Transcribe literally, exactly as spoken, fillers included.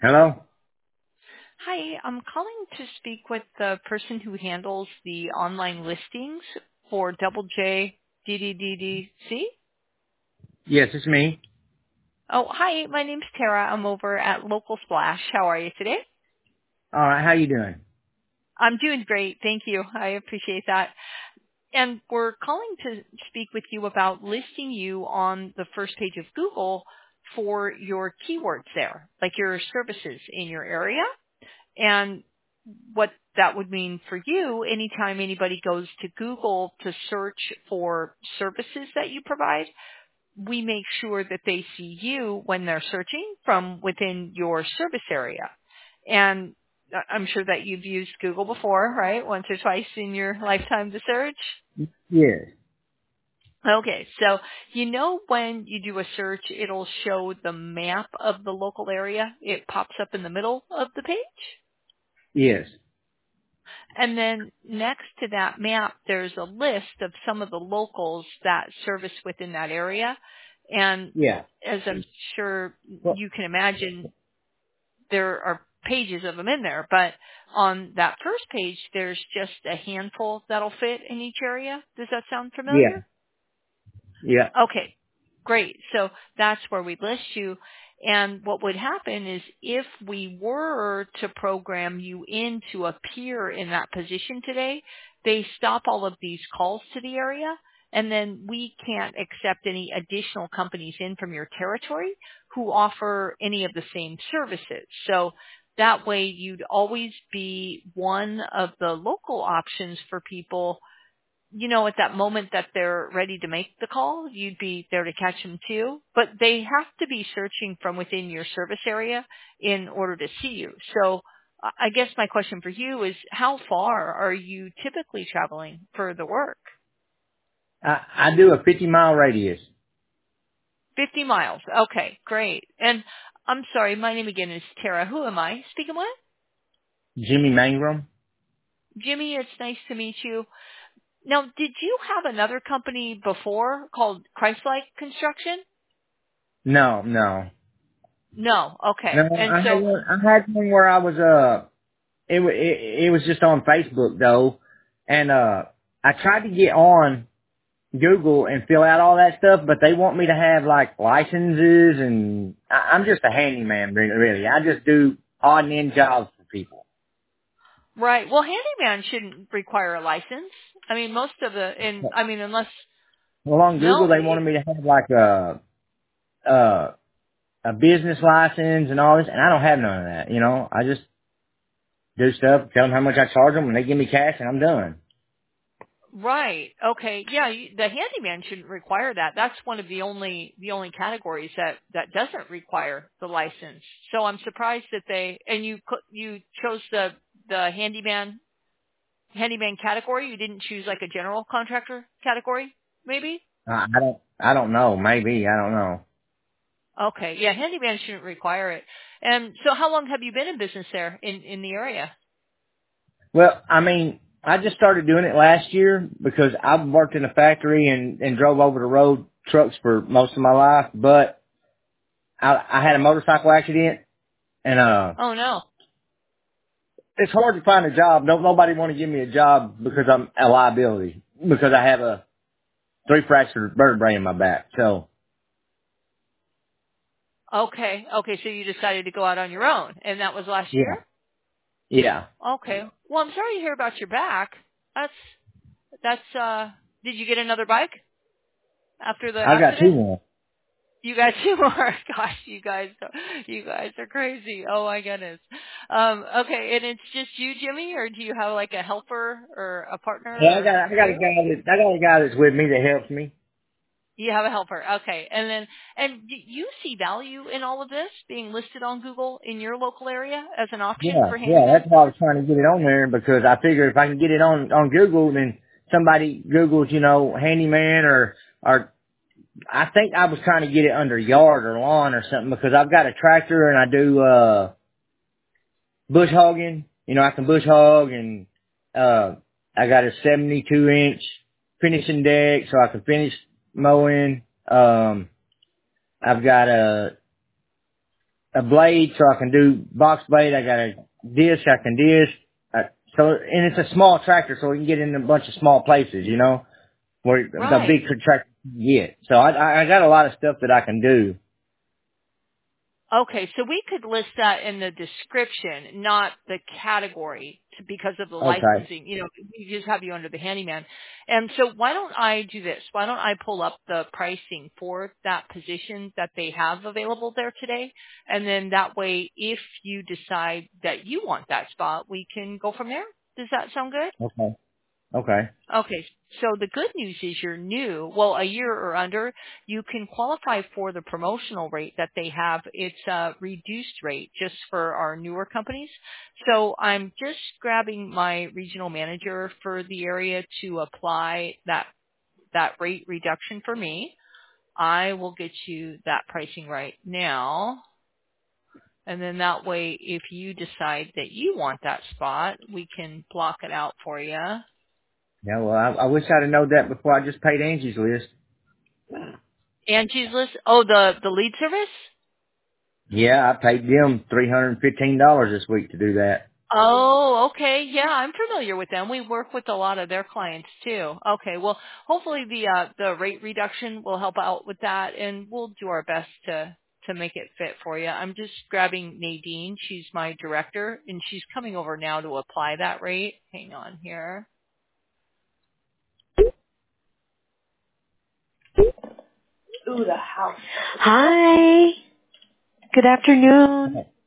Hello? Hi, I'm calling to speak with the person who handles the online listings for Double J D D D D C. Yes, it's me. Oh, hi, my name's Tara. I'm over at Local Splash. How are you today? All right, how you doing? I'm doing great. Thank you. I appreciate that. And we're calling to speak with you about listing you on the first page of Google for your keywords there, like your services in your area. And what that would mean for you, anytime anybody goes to Google to search for services that you provide, we make sure that they see you when they're searching from within your service area. And I- I'm sure that you've used Google before, right? Once or twice in your lifetime to search. Yes. Okay, so you know when you do a search, it'll show the map of the local area. It pops up in the middle of the page. Yes. And then next to that map, there's a list of some of the locals that service within that area. And Yeah. as I'm sure Well, you can imagine, there are pages of them in there. But on that first page, there's just a handful that'll fit in each area. Does that sound familiar? yeah. Yeah. Okay, great. So that's where we list you. And what would happen is if we were to program you in to appear in that position today, they stop all of these calls to the area, and then we can't accept any additional companies in from your territory who offer any of the same services. So that way you'd always be one of the local options for people, you know, at that moment that they're ready to make the call, you'd be there to catch them too. But they have to be searching from within your service area in order to see you. So I I guess my question for you is, how far are you typically traveling for the work? I, I do a fifty mile radius. fifty miles. Okay, great. And I'm sorry, my name again is Tara. Who am I speaking with? Jimmy Mangrum? Jimmy, it's nice to meet you. Now, did you have another company before called Christlike Construction? No, no. No. No, Okay. And I had so one, I had one where I was, uh, it, wa- it, it was just on Facebook though. And, uh, I tried to get on Google and fill out all that stuff, but they want me to have like licenses and I, I'm just a handyman really, really. I just do odd and end jobs for people. right. Well, handyman shouldn't require a license. I mean, most of the, in, I mean, unless, Well, on Google, no, they it, wanted me to have like a, uh, a business license and all this, and I don't have none of that. You know, I just do stuff, tell them how much I charge them, and they give me cash, and I'm done. right. Okay. Yeah. You, the handyman shouldn't require that. That's one of the only, the only categories that, that doesn't require the license. So I'm surprised that they, and you, co- you chose the, the handyman, handyman category. You didn't choose like a general contractor category, maybe? I, I don't, I don't know. Maybe I don't know. Okay. Yeah. Handyman shouldn't require it. And so how long have you been in business there in, in the area? Well, I mean, I just started doing it last year because I've worked in a factory and and drove over the road trucks for most of my life, but I, I had a motorcycle accident, and uh, Oh no. it's hard to find a job. Don't nobody want to give me a job because I'm a liability because I have a three fractured vertebrae in my back. So Okay. Okay. So you decided to go out on your own, and that was last yeah, year? yeah. Okay. Well, I'm sorry to hear about your back. That's, that's, uh, did you get another bike after the I got two accident? more. You got two more. Gosh, you guys, you guys are crazy. Oh my goodness. Um, okay. And it's just you, Jimmy, or do you have like a helper or a partner Yeah, I or got I got a two? guy that I got a guy that's with me that helps me. You have a helper. Okay. And then, and do you see value in all of this being listed on Google in your local area as an option Yeah, for yeah, handyman? that's why I was trying to get it on there because I figured if I can get it on on Google, then somebody Googles, you know, handyman or or I think I was trying to get it under yard or lawn or something because I've got a tractor and I do uh bush hogging. You know, I can bush hog and uh I got a seventy-two inch finishing deck so I can finish mowing. Um, I've got a a blade so I can do box blade. I got a disc I can disc. Uh, so, and it's a small tractor so we can get in a bunch of small places, you know, where the Right. big tractor can get. So I, I I got a lot of stuff that I can do. Okay, so we could list that in the description, not the category, to, because of the Okay. licensing. You know, we just have you under the handyman. And so why don't I do this? Why don't I pull up the pricing for that position that they have available there today? And then that way, if you decide that you want that spot, we can go from there. Does that sound good? Okay. Okay. Okay, so the good news is you're new, well, a year or under, you can qualify for the promotional rate that they have. It's a reduced rate just for our newer companies. So I'm just grabbing my regional manager for the area to apply that, that rate reduction for me. I will get you that pricing right now. And then that way, if you decide that you want that spot, we can block it out for you. Yeah, well, I, I wish I'd have known that before I just paid Angie's List. Angie's List. Oh, the the lead service. Yeah, I paid them three hundred fifteen dollars this week to do that. Oh, okay. Yeah, I'm familiar with them. We work with a lot of their clients too. Okay. Well, hopefully the uh, the rate reduction will help out with that, and we'll do our best to to make it fit for you. I'm just grabbing Nadine. She's my director, and she's coming over now to apply that rate. Hang on here. Ooh, the house. Hi. Good afternoon.